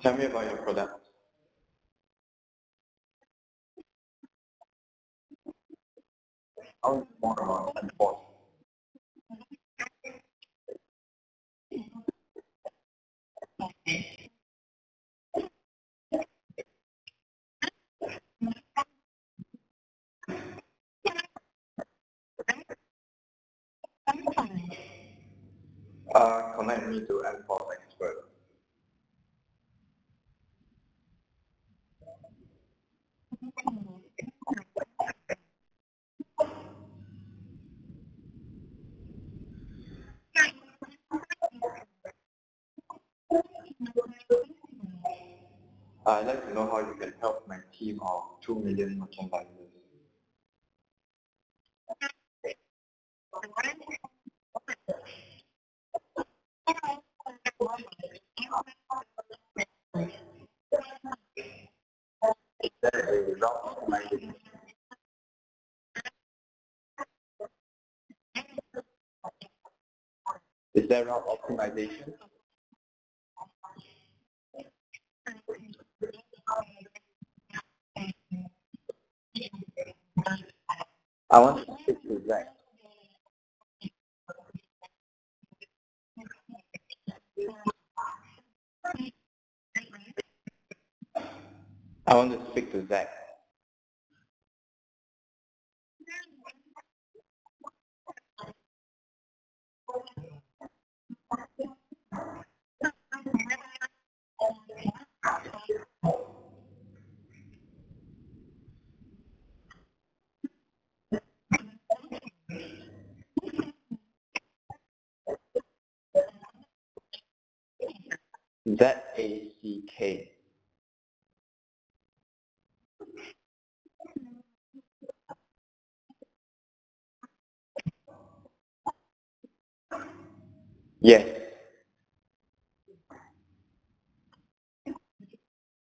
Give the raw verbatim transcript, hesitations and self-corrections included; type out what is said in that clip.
Tell me about your product. How is more enforced? Uh, connect me to enforce expert. I'd like to know how you can help my team of two million merchandisers. Is there a route optimization? Is there route optimization? I want to speak to Zach. I want to speak to Zach. Z A C K. Yes.